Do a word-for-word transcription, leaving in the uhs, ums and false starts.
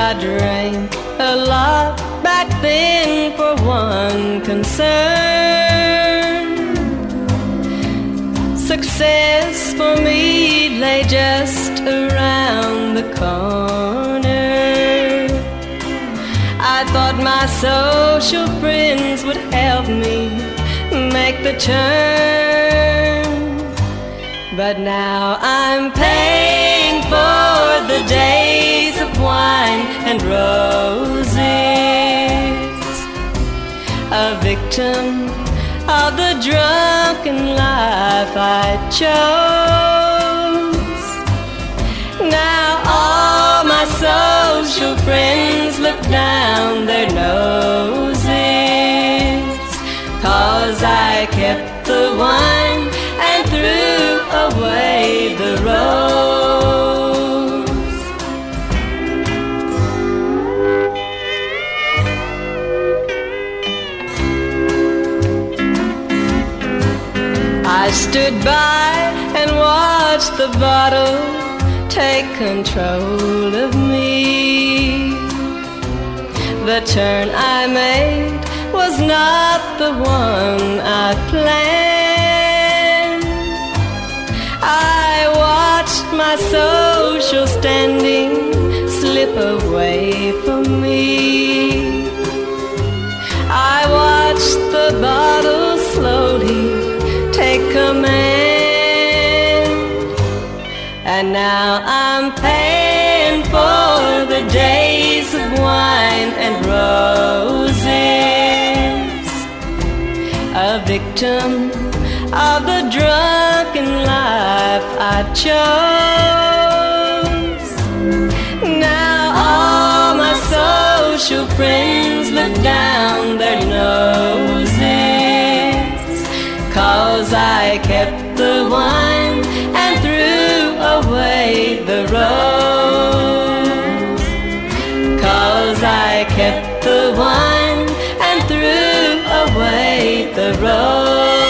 I drank a lot back then for one concern. Success for me lay just around the corner. I thought my social friends would help me make the turn, but now I'm paying for the days of wine and roses, a victim of the drunken life I chose. Now all my social friends look down their noses, 'cause I kept the wine and threw away the rose. I stood by and watched the bottle take control of me. The turn I made was not the one I planned. I watched my social standing slip away from me. I watched the bottle slowly take command, and now I'm paying for the days of wine and roses, a victim of the drunken life I chose. Now all my social friends look down their noses, 'cause I kept the wine and threw away the rose, 'cause I kept the wine and threw away the rose.